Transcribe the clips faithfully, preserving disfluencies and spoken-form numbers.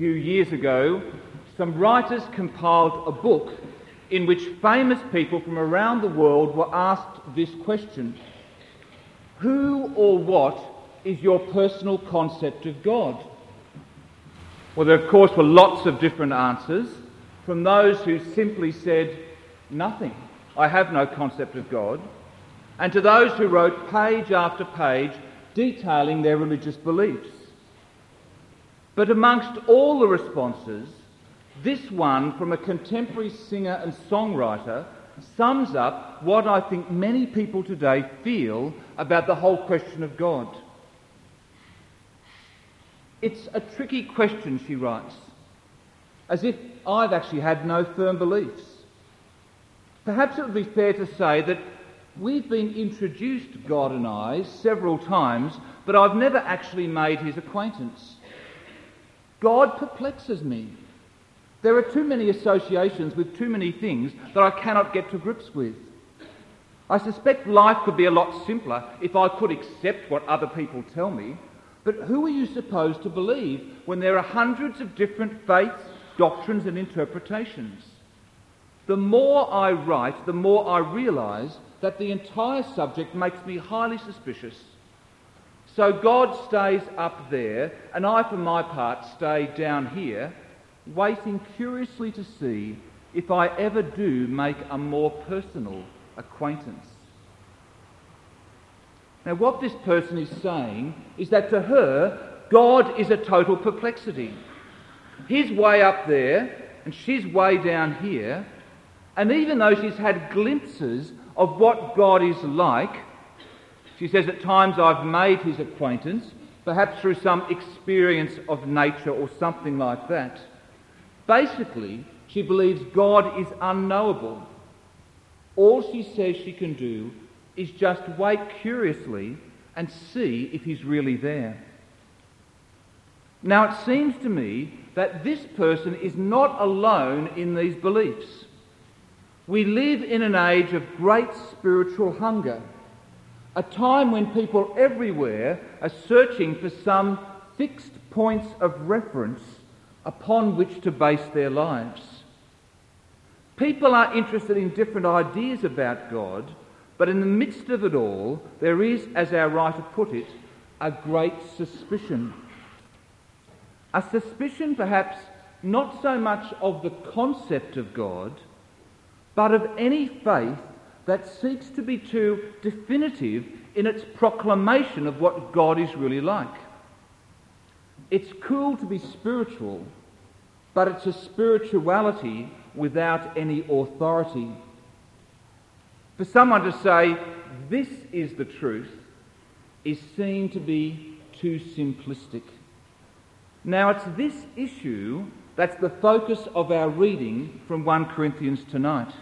few years ago, some writers compiled a book in which famous people from around the world were asked this question: who or what is your personal concept of God? Well, there of course were lots of different answers, from those who simply said, nothing, I have no concept of God, and to those who wrote page after page detailing their religious beliefs. But amongst all the responses, this one from a contemporary singer and songwriter sums up what I think many people today feel about the whole question of God. It's a tricky question, she writes, as if I've actually had no firm beliefs. Perhaps it would be fair to say that we've been introduced, God and I, several times, but I've never actually made his acquaintance. God perplexes me. There are too many associations with too many things that I cannot get to grips with. I suspect life could be a lot simpler if I could accept what other people tell me, but who are you supposed to believe when there are hundreds of different faiths, doctrines and interpretations? The more I write, the more I realise that the entire subject makes me highly suspicious. So God stays up there, and I, for my part, stay down here, waiting curiously to see if I ever do make a more personal acquaintance. Now, what this person is saying is that to her, God is a total perplexity. He's way up there, and she's way down here, and even though she's had glimpses of what God is like, she says, at times I've made his acquaintance, perhaps through some experience of nature or something like that. Basically, she believes God is unknowable. All she says she can do is just wait curiously and see if he's really there. Now, it seems to me that this person is not alone in these beliefs. We live in an age of great spiritual hunger, a time when people everywhere are searching for some fixed points of reference upon which to base their lives. People are interested in different ideas about God, but in the midst of it all, there is, as our writer put it, a great suspicion. A suspicion perhaps not so much of the concept of God, but of any faith that seeks to be too definitive in its proclamation of what God is really like. It's cool to be spiritual, but it's a spirituality without any authority. For someone to say, this is the truth, is seen to be too simplistic. Now, it's this issue that's the focus of our reading from First Corinthians tonight.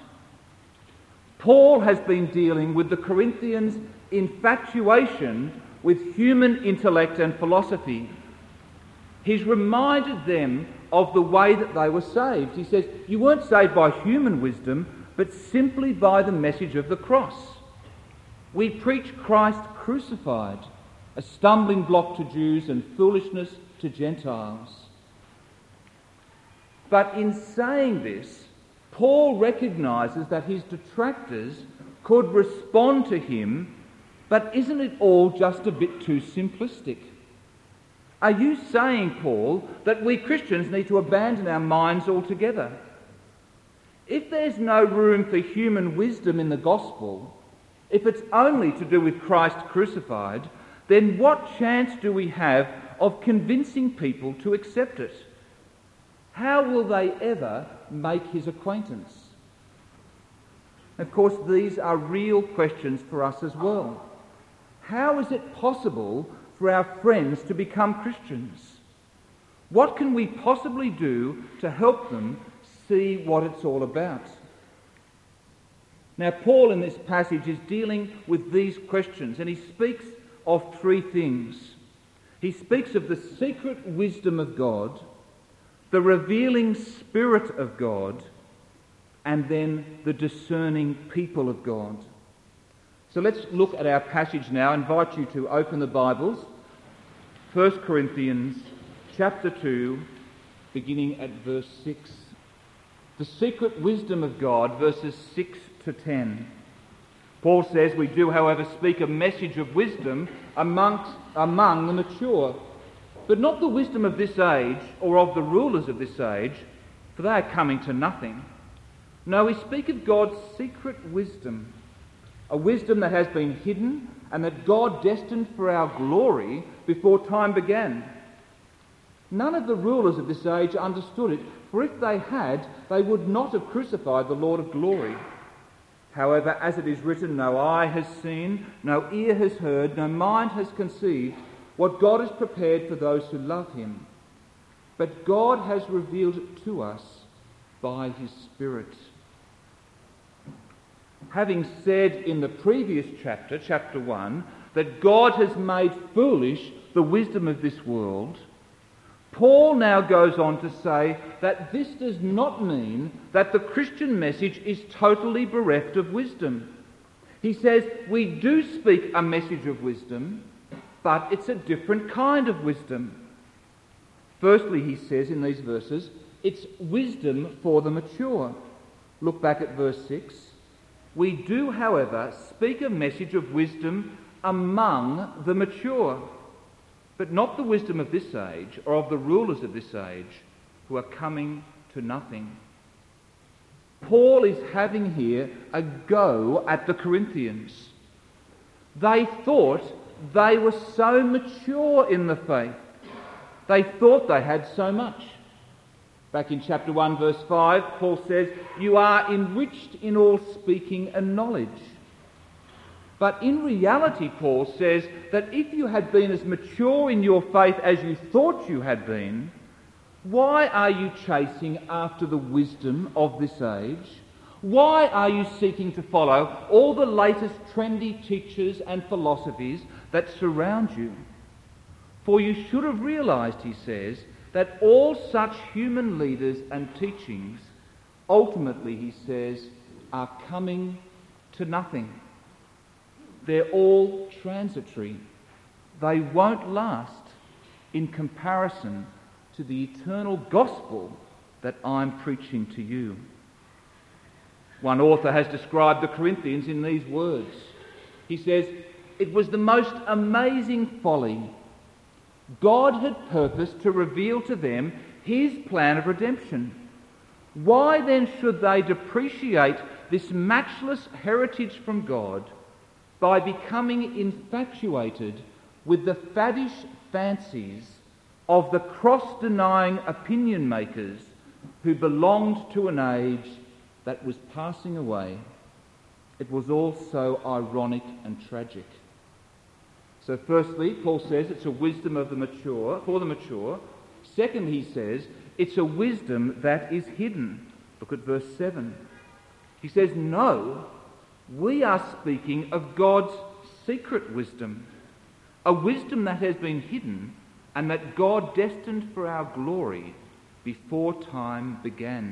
Paul has been dealing with the Corinthians' infatuation with human intellect and philosophy. He's reminded them of the way that they were saved. He says, you weren't saved by human wisdom, but simply by the message of the cross. We preach Christ crucified, a stumbling block to Jews and foolishness to Gentiles. But in saying this, Paul recognises that his detractors could respond to him, but isn't it all just a bit too simplistic? Are you saying, Paul, that we Christians need to abandon our minds altogether? If there's no room for human wisdom in the gospel, if it's only to do with Christ crucified, then what chance do we have of convincing people to accept it? How will they ever make his acquaintance? Of course, these are real questions for us as well. How is it possible for our friends to become Christians? What can we possibly do to help them see what it's all about? Now, Paul in this passage is dealing with these questions, and he speaks of three things. He speaks of the secret wisdom of God, the revealing Spirit of God, and then the discerning people of God. So let's look at our passage now. I invite you to open the Bibles. First Corinthians chapter two, beginning at verse six. The secret wisdom of God, verses six to ten. Paul says, "We do, however, speak a message of wisdom amongst, among the mature, but not the wisdom of this age or of the rulers of this age, for they are coming to nothing. No, we speak of God's secret wisdom, a wisdom that has been hidden and that God destined for our glory before time began. None of the rulers of this age understood it, for if they had, they would not have crucified the Lord of glory. However, as it is written, no eye has seen, no ear has heard, no mind has conceived what God has prepared for those who love him. But God has revealed it to us by his Spirit." Having said in the previous chapter, chapter one, that God has made foolish the wisdom of this world, Paul now goes on to say that this does not mean that the Christian message is totally bereft of wisdom. He says we do speak a message of wisdom, but it's a different kind of wisdom. Firstly, he says in these verses, it's wisdom for the mature. Look back at verse six. "We do, however, speak a message of wisdom among the mature, but not the wisdom of this age or of the rulers of this age who are coming to nothing." Paul is having here a go at the Corinthians. They thought they were so mature in the faith. They thought they had so much. Back in chapter one, verse five, Paul says, "You are enriched in all speaking and knowledge." But in reality, Paul says that if you had been as mature in your faith as you thought you had been, why are you chasing after the wisdom of this age? Why are you seeking to follow all the latest trendy teachers and philosophies that surround you? For you should have realised, he says, that all such human leaders and teachings, ultimately, he says, are coming to nothing. They're all transitory. They won't last in comparison to the eternal gospel that I'm preaching to you. One author has described the Corinthians in these words. He says, "It was the most amazing folly. God had purposed to reveal to them his plan of redemption. Why then should they depreciate this matchless heritage from God by becoming infatuated with the faddish fancies of the cross-denying opinion makers who belonged to an age that was passing away?" It was all so ironic and tragic. So firstly, Paul says it's a wisdom of the mature, for the mature. Second, he says, it's a wisdom that is hidden. Look at verse seven. He says, "No, we are speaking of God's secret wisdom, a wisdom that has been hidden and that God destined for our glory before time began."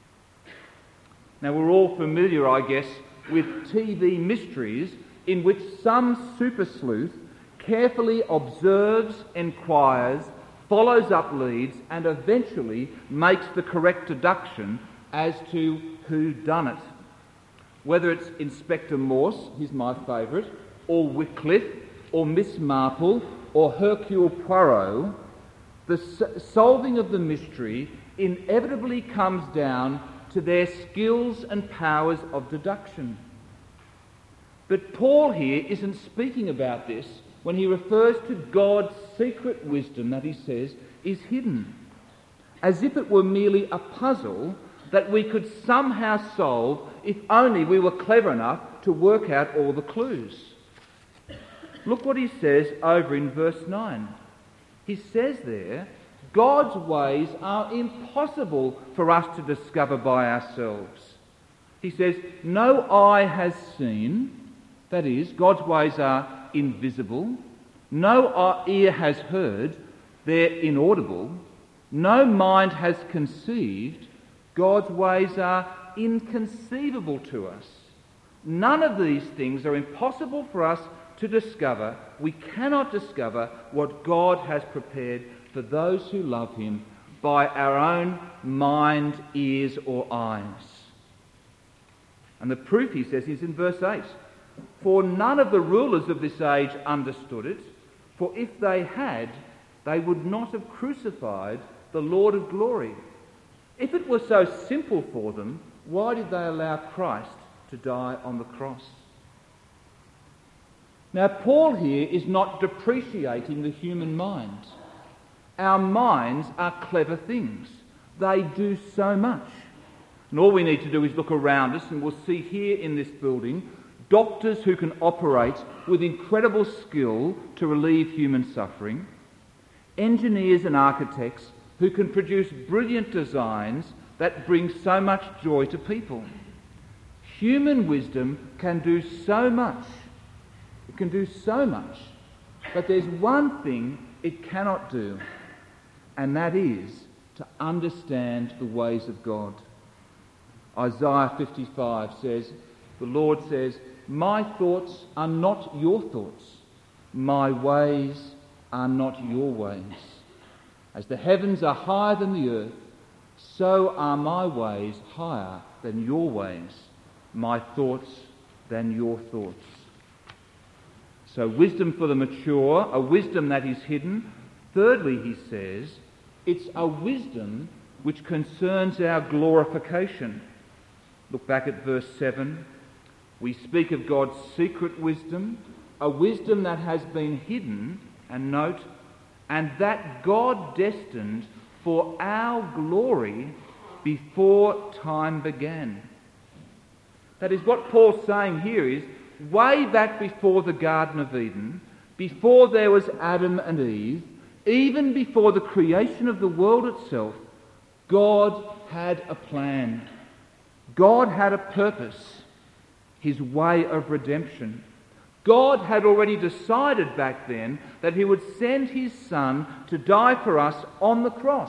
Now, we're all familiar, I guess, with T V mysteries in which some super sleuth carefully observes, enquires, follows up leads, and eventually makes the correct deduction as to who done it. Whether it's Inspector Morse, he's my favourite, or Wycliffe, or Miss Marple, or Hercule Poirot, the s- solving of the mystery inevitably comes down to their skills and powers of deduction. But Paul here isn't speaking about this when he refers to God's secret wisdom that he says is hidden, as if it were merely a puzzle that we could somehow solve if only we were clever enough to work out all the clues. Look what he says over in verse nine. He says there, God's ways are impossible for us to discover by ourselves. He says, no eye has seen, that is, God's ways are invisible. No ear has heard, they're inaudible. No mind has conceived, God's ways are inconceivable to us. None of these things are impossible for us to discover. We cannot discover what God has prepared for those who love him by our own mind, ears or eyes. And the proof, he says, is in verse eight. For none of the rulers of this age understood it, for if they had, they would not have crucified the Lord of glory. If it were so simple for them, why did they allow Christ to die on the cross? Now, Paul here is not depreciating the human mind. Our minds are clever things. They do so much. And all we need to do is look around us, and we'll see here in this building doctors who can operate with incredible skill to relieve human suffering, engineers and architects who can produce brilliant designs that bring so much joy to people. Human wisdom can do so much. It can do so much. But there's one thing it cannot do, and that is to understand the ways of God. Isaiah fifty-five says, the Lord says, "My thoughts are not your thoughts. My ways are not your ways. As the heavens are higher than the earth, so are my ways higher than your ways, my thoughts than your thoughts." So wisdom for the mature, a wisdom that is hidden. Thirdly, he says, it's a wisdom which concerns our glorification. Look back at verse seven. We speak of God's secret wisdom, a wisdom that has been hidden, and note, and that God destined for our glory before time began. That is what Paul's saying here is, way back before the Garden of Eden, before there was Adam and Eve, even before the creation of the world itself, God had a plan. God had a purpose, his way of redemption. God had already decided back then that he would send his Son to die for us on the cross.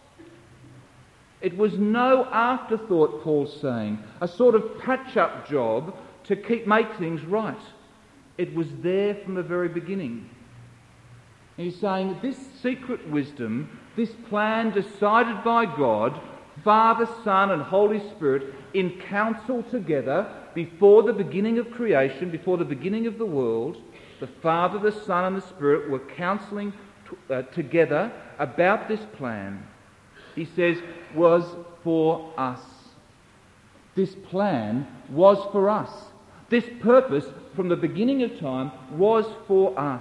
It was no afterthought, Paul's saying, a sort of patch-up job to keep make things right. It was there from the very beginning. And he's saying this secret wisdom, this plan decided by God, Father, Son and Holy Spirit, in council together before the beginning of creation, before the beginning of the world, the Father, the Son and the Spirit were counselling t- uh, together about this plan. He says, was for us. This plan was for us. This purpose from the beginning of time was for us,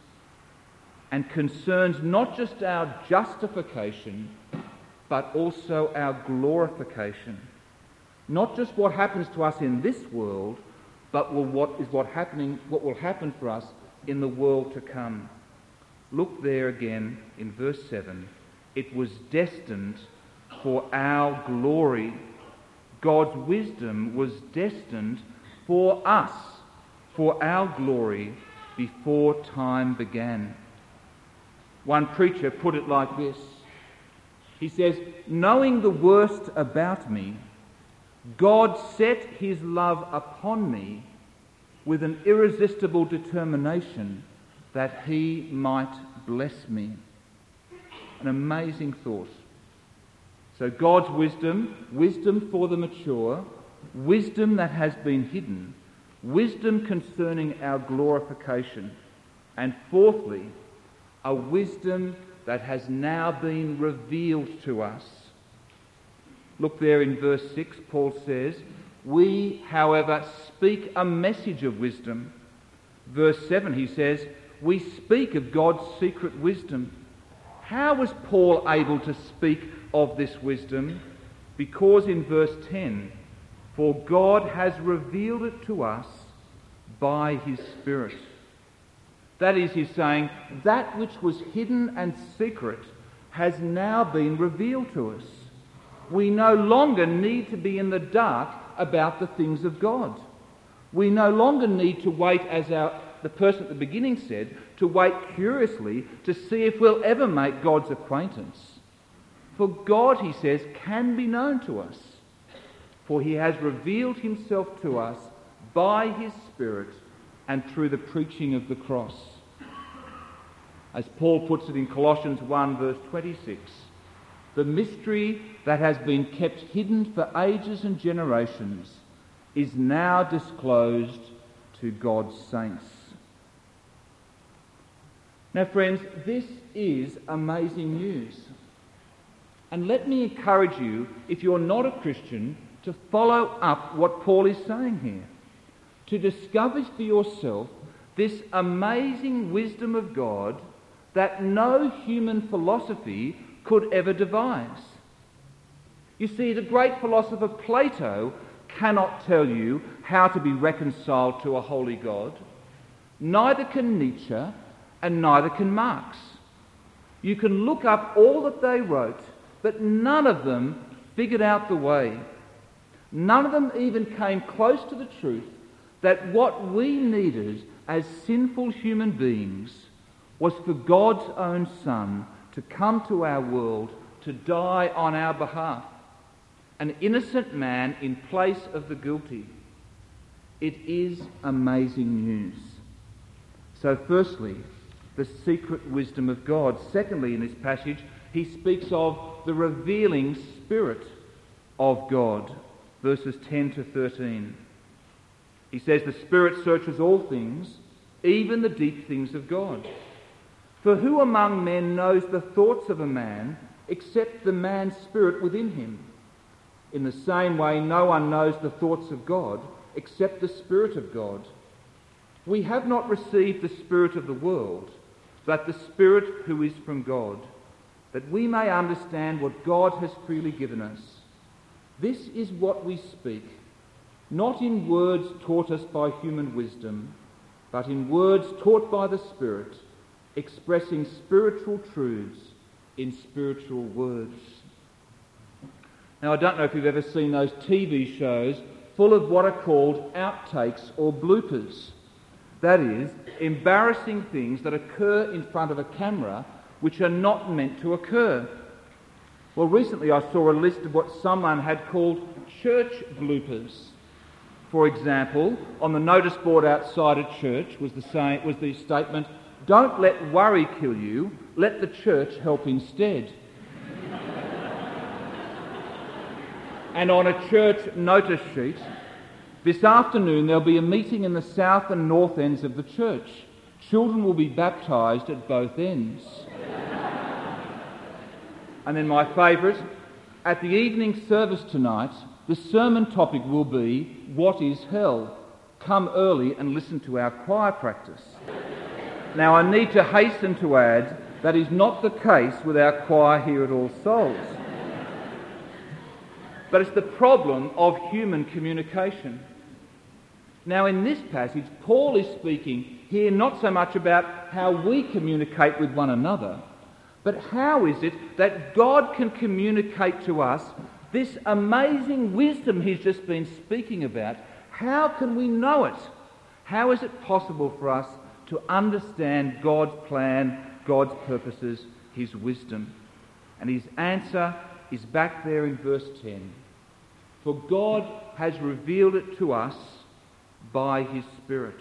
and concerns not just our justification, but also our glorification. Not just what happens to us in this world, but will, what is what happening, what will happen for us in the world to come. Look there again in verse seven. It was destined for our glory. God's wisdom was destined for us, for our glory, before time began. One preacher put it like this. He says, knowing the worst about me, God set his love upon me with an irresistible determination that he might bless me. An amazing thought. So God's wisdom, wisdom for the mature, wisdom that has been hidden, wisdom concerning our glorification, and fourthly, a wisdom that has now been revealed to us. Look there in verse six, Paul says, we, however, speak a message of wisdom. Verse seven, he says, we speak of God's secret wisdom. How was Paul able to speak of this wisdom? Because in verse ten, for God has revealed it to us by his Spirit. That is, he's saying, that which was hidden and secret has now been revealed to us. We no longer need to be in the dark about the things of God. We no longer need to wait, as our, the person at the beginning said, to wait curiously to see if we'll ever make God's acquaintance. For God, he says, can be known to us. For he has revealed himself to us by his Spirit and through the preaching of the cross. As Paul puts it in Colossians one verse twenty-six, The mystery that has been kept hidden for ages and generations is now disclosed to God's saints. Now, friends, this is amazing news. And let me encourage you, if you're not a Christian, to follow up what Paul is saying here. To discover for yourself this amazing wisdom of God that no human philosophy could ever devise. You see, the great philosopher Plato cannot tell you how to be reconciled to a holy God. Neither can Nietzsche, and neither can Marx. You can look up all that they wrote, but none of them figured out the way. None of them even came close to the truth that what we needed as sinful human beings was for God's own Son to come to our world to die on our behalf, an innocent man in place of the guilty. It is amazing news. So firstly, the secret wisdom of God. Secondly, in this passage, he speaks of the revealing Spirit of God, verses ten to thirteen. He says, the Spirit searches all things, even the deep things of God. For who among men knows the thoughts of a man except the man's spirit within him? In the same way, no one knows the thoughts of God except the Spirit of God. We have not received the spirit of the world, but the Spirit who is from God, that we may understand what God has freely given us. This is what we speak, not in words taught us by human wisdom, but in words taught by the Spirit, expressing spiritual truths in spiritual words. Now, I don't know if you've ever seen those T V shows full of what are called outtakes or bloopers. That is, embarrassing things that occur in front of a camera which are not meant to occur. Well, recently I saw a list of what someone had called church bloopers. For example, on the notice board outside a church was the, say, was the statement, "Don't let worry kill you, let the church help instead." And on a church notice sheet, "This afternoon there'll be a meeting in the south and north ends of the church. Children will be baptised at both ends." And then my favourite, "At the evening service tonight, the sermon topic will be, 'What is hell?' Come early and listen to our choir practice." Now, I need to hasten to add that is not the case with our choir here at All Souls. But it's the problem of human communication. Now, in this passage, Paul is speaking here not so much about how we communicate with one another, but how is it that God can communicate to us this amazing wisdom he's just been speaking about? How can we know it? How is it possible for us to understand God's plan, God's purposes, his wisdom? And his answer is back there in verse ten. For God has revealed it to us by his Spirit.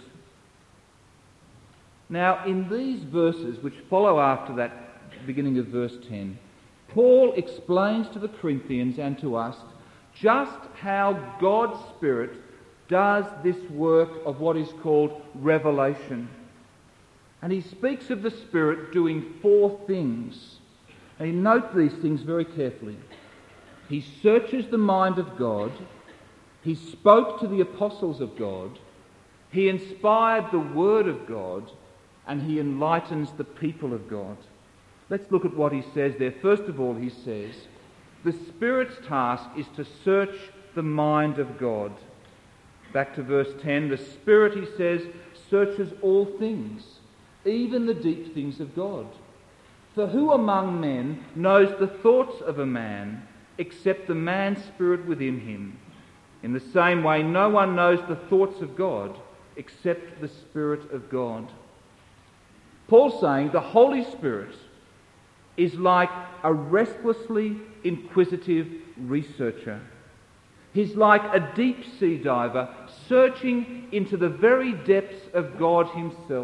Now, in these verses which follow after that beginning of verse ten, Paul explains to the Corinthians and to us just how God's Spirit does this work of what is called revelation. And he speaks of the Spirit doing four things. And note these things very carefully. He searches the mind of God. He spoke to the apostles of God. He inspired the Word of God. And he enlightens the people of God. Let's look at what he says there. First of all, he says, the Spirit's task is to search the mind of God. Back to verse ten, the Spirit, he says, searches all things, even the deep things of God. For who among men knows the thoughts of a man except the man's spirit within him? In the same way, no one knows the thoughts of God except the Spirit of God. Paul's saying the Holy Spirit is like a restlessly inquisitive researcher. He's like a deep-sea diver searching into the very depths of God himself.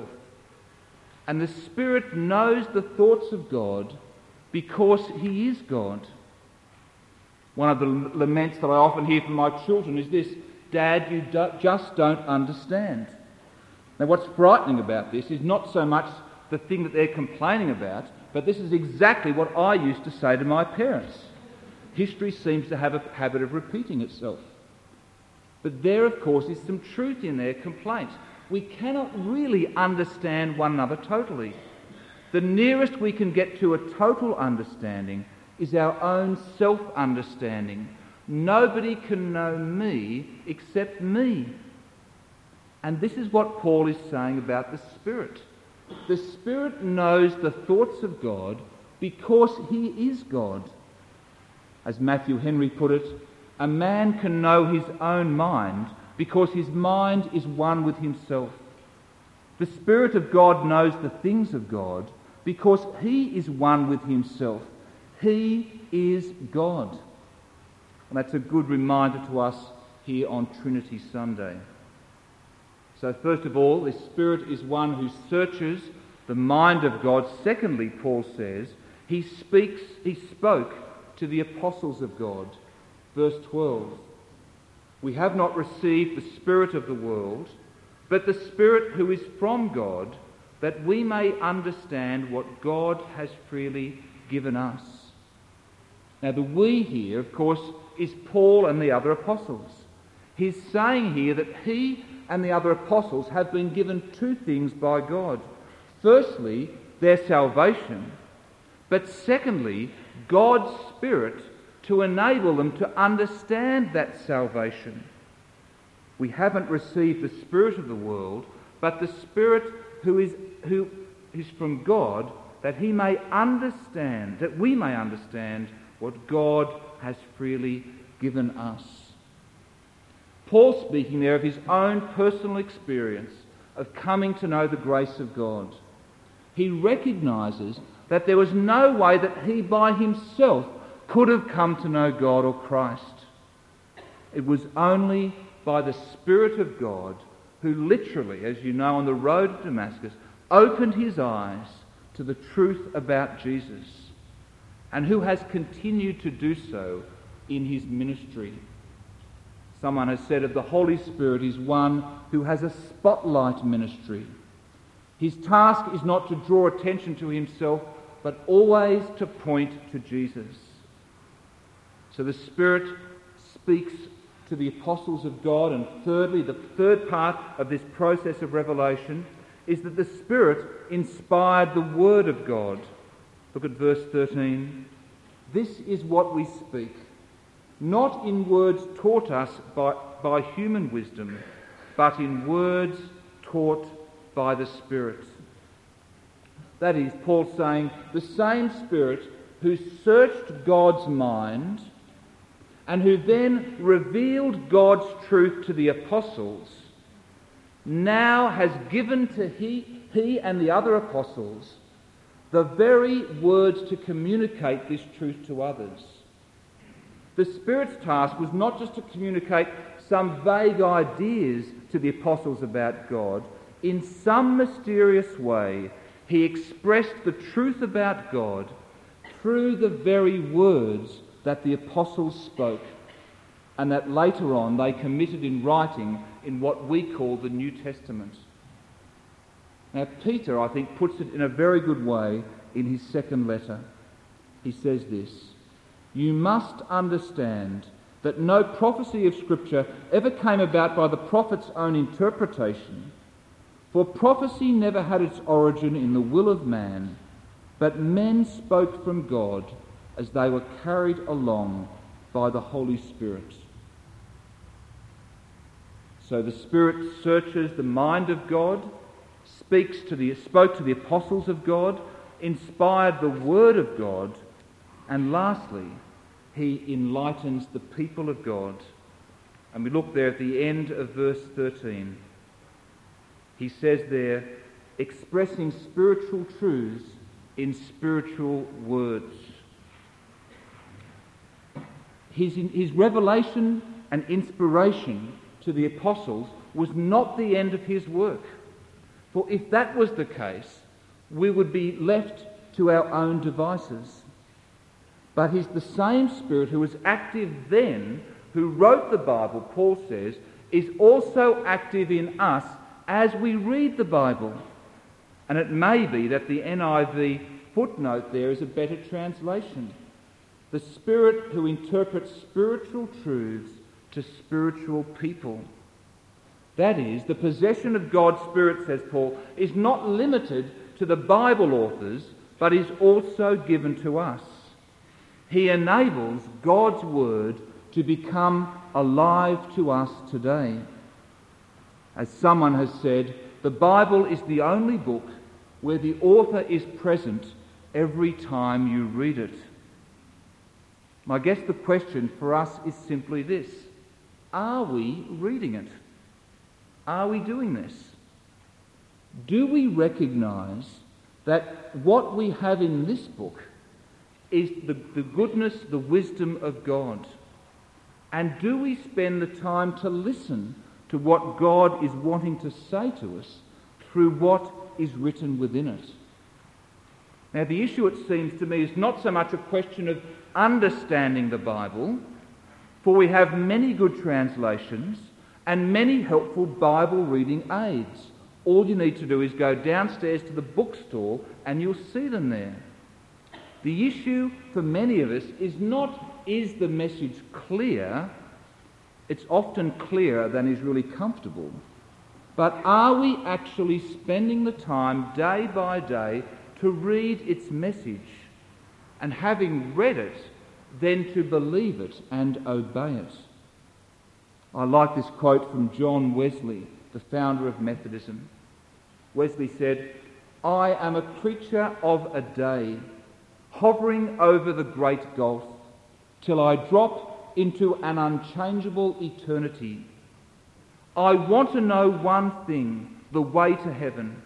And the Spirit knows the thoughts of God because he is God. One of the laments that I often hear from my children is this: "Dad, you do- just don't understand." Now, what's frightening about this is not so much the thing that they're complaining about, but this is exactly what I used to say to my parents. History seems to have a habit of repeating itself. But there, of course, is some truth in their complaints. We cannot really understand one another totally. The nearest we can get to a total understanding is our own self-understanding. Nobody can know me except me. And this is what Paul is saying about the Spirit. The Spirit knows the thoughts of God because he is God. As Matthew Henry put it, a man can know his own mind because his mind is one with himself. The Spirit of God knows the things of God because he is one with himself. He is God. And that's a good reminder to us here on Trinity Sunday. So first of all, the Spirit is one who searches the mind of God. Secondly, Paul says, he speaks, he spoke to the apostles of God. Verse twelve, we have not received the Spirit of the world, but the Spirit who is from God, that we may understand what God has freely given us. Now the we here, of course, is Paul and the other apostles. He's saying here that he and the other apostles have been given two things by God. Firstly, their salvation, but secondly, God's Spirit to enable them to understand that salvation. We haven't received the Spirit of the world, but the Spirit who is who is from God, that he may understand, that we may understand what God has freely given us. Paul speaking there of his own personal experience of coming to know the grace of God. He recognises that there was no way that he by himself could have come to know God or Christ. It was only by the Spirit of God who literally, as you know, on the road to Damascus, opened his eyes to the truth about Jesus, and who has continued to do so in his ministry. Someone has said of the Holy Spirit, he's one who has a spotlight ministry. His task is not to draw attention to himself, but always to point to Jesus. So the Spirit speaks to the apostles of God, and thirdly, the third part of this process of revelation is that the Spirit inspired the Word of God. Look at verse thirteen. This is what we speak, not in words taught us by, by human wisdom, but in words taught by the Spirit. That is, Paul saying, the same Spirit who searched God's mind and who then revealed God's truth to the apostles, now has given to he, he and the other apostles the very words to communicate this truth to others. The Spirit's task was not just to communicate some vague ideas to the apostles about God. In some mysterious way, he expressed the truth about God through the very words that the apostles spoke, and that later on they committed in writing in what we call the New Testament. Now, Peter, I think, puts it in a very good way in his second letter. He says this: you must understand that no prophecy of Scripture ever came about by the prophet's own interpretation, for prophecy never had its origin in the will of man, but men spoke from God as they were carried along by the Holy Spirit. So the Spirit searches the mind of God, speaks to the, spoke to the apostles of God, inspired the Word of God, and lastly, he enlightens the people of God. And we look there at the end of verse thirteen. He says there, expressing spiritual truths in spiritual words. His, his revelation and inspiration to the apostles was not the end of his work. For if that was the case, we would be left to our own devices. But he's the same Spirit who was active then, who wrote the Bible, Paul says, is also active in us as we read the Bible. And it may be that the N I V footnote there is a better translation. The Spirit who interprets spiritual truths to spiritual people. That is, the possession of God's Spirit, says Paul, is not limited to the Bible authors, but is also given to us. He enables God's Word to become alive to us today. As someone has said, the Bible is the only book where the author is present every time you read it. I guess the question for us is simply this: are we reading it? Are we doing this? Do we recognise that what we have in this book is the, the goodness, the wisdom of God? And do we spend the time to listen to what God is wanting to say to us through what is written within it? Now, the issue, it seems to me, is not so much a question of understanding the Bible, for we have many good translations and many helpful Bible reading aids. All you need to do is go downstairs to the bookstore and you'll see them there. The issue for many of us is not, is the message clear? It's often clearer than is really comfortable. But are we actually spending the time day by day to read its message, and having read it, then to believe it and obey it? I like this quote from John Wesley, the founder of Methodism. Wesley said, "I am a creature of a day, hovering over the great gulf, till I drop into an unchangeable eternity. I want to know one thing, the way to heaven.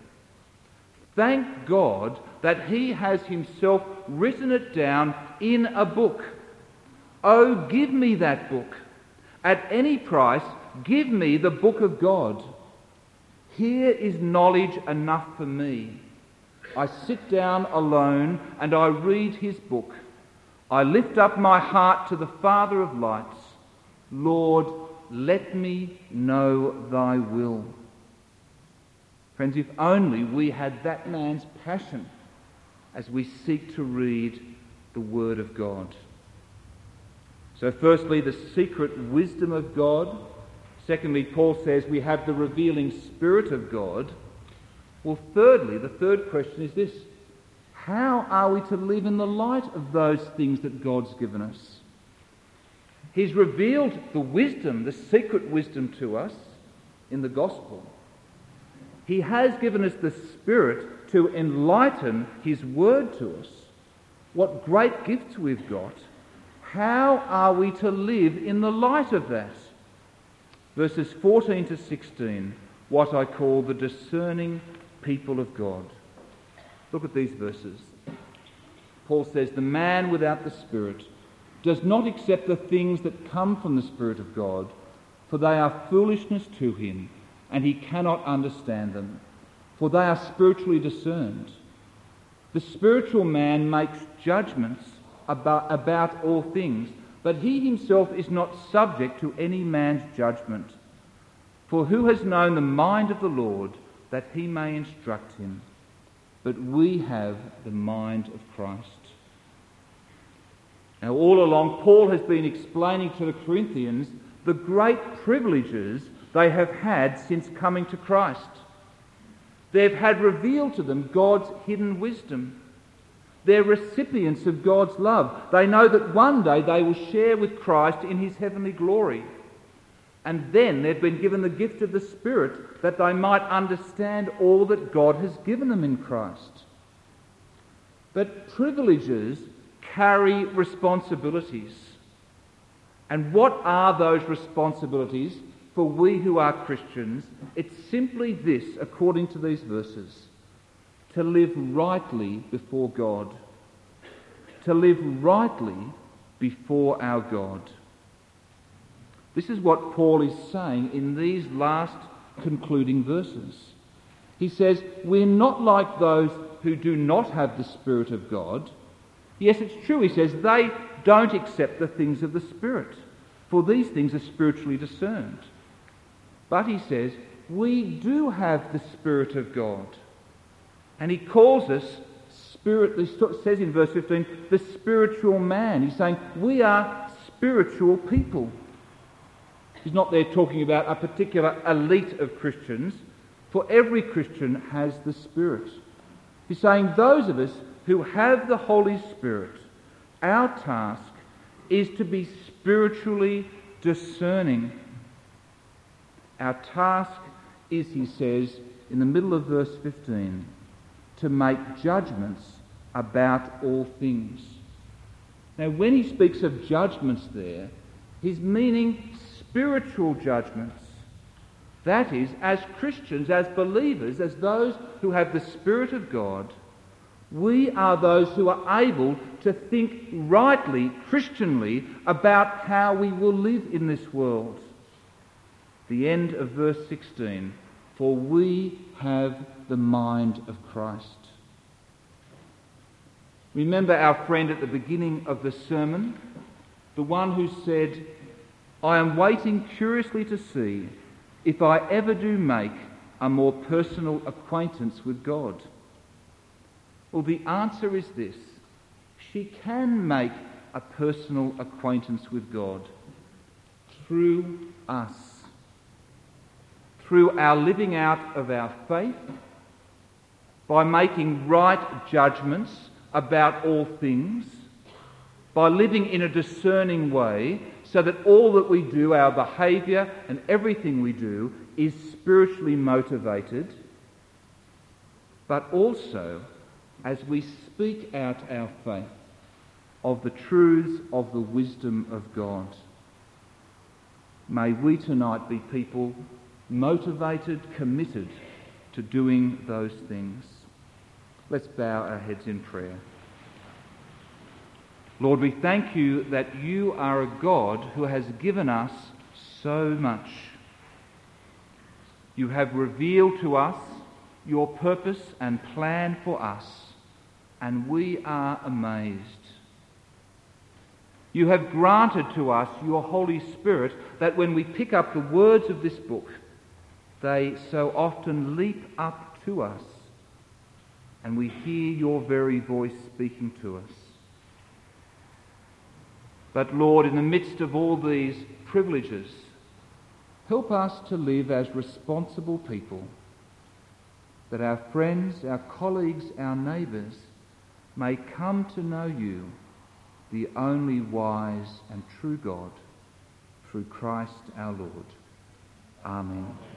Thank God that he has himself written it down in a book. Oh, give me that book. At any price, give me the book of God. Here is knowledge enough for me. I sit down alone and I read his book. I lift up my heart to the Father of lights. Lord, let me know thy will." Friends, if only we had that man's passion as we seek to read the Word of God. So firstly, the secret wisdom of God. Secondly, Paul says we have the revealing Spirit of God. Well, thirdly, the third question is this: how are we to live in the light of those things that God's given us? He's revealed the wisdom, the secret wisdom to us in the gospel. He has given us the Spirit to enlighten his word to us. What great gifts we've got. How are we to live in the light of that? Verses fourteen to sixteen, what I call the discerning people of God. Look at these verses. Paul says, "The man without the Spirit does not accept the things that come from the Spirit of God, for they are foolishness to him, and he cannot understand them, for they are spiritually discerned. The spiritual man makes judgments about, about all things, but he himself is not subject to any man's judgment. For who has known the mind of the Lord, that he may instruct him? But we have the mind of Christ." Now, all along, Paul has been explaining to the Corinthians the great privileges they have had since coming to Christ. They've had revealed to them God's hidden wisdom. They're recipients of God's love. They know that one day they will share with Christ in his heavenly glory. And then they've been given the gift of the Spirit that they might understand all that God has given them in Christ. But privileges carry responsibilities. And what are those responsibilities for we who are Christians? It's simply this, according to these verses: to live rightly before God. To live rightly before our God. This is what Paul is saying in these last concluding verses. He says, we're not like those who do not have the Spirit of God, Yes, it's true, he says, they don't accept the things of the Spirit, for these things are spiritually discerned. But he says, we do have the Spirit of God. And he calls us spirit, he says in verse fifteen, the spiritual man. He's saying we are spiritual people. He's not there talking about a particular elite of Christians, for every Christian has the Spirit. He's saying those of us who have the Holy Spirit, our task is to be spiritually discerning. Our task is, he says, in the middle of verse fifteen, to make judgments about all things. Now, when he speaks of judgments there, he's meaning spiritual judgments. That is, as Christians, as believers, as those who have the Spirit of God, we are those who are able to think rightly, Christianly, about how we will live in this world. The end of verse sixteen, for we have the mind of Christ. Remember our friend at the beginning of the sermon, the one who said, I am waiting curiously to see if I ever do make a more personal acquaintance with God. Well, the answer is this. She can make a personal acquaintance with God through us, through our living out of our faith, by making right judgments about all things, by living in a discerning way so that all that we do, our behaviour and everything we do, is spiritually motivated, but also as we speak out our faith of the truths of the wisdom of God. May we tonight be people motivated, committed to doing those things. Let's bow our heads in prayer. Lord, we thank you that you are a God who has given us so much. You have revealed to us your purpose and plan for us, and we are amazed. You have granted to us your Holy Spirit that when we pick up the words of this book, they so often leap up to us, and we hear your very voice speaking to us. But Lord, in the midst of all these privileges, help us to live as responsible people, that our friends, our colleagues, our neighbours may come to know you, the only wise and true God, through Christ our Lord. Amen.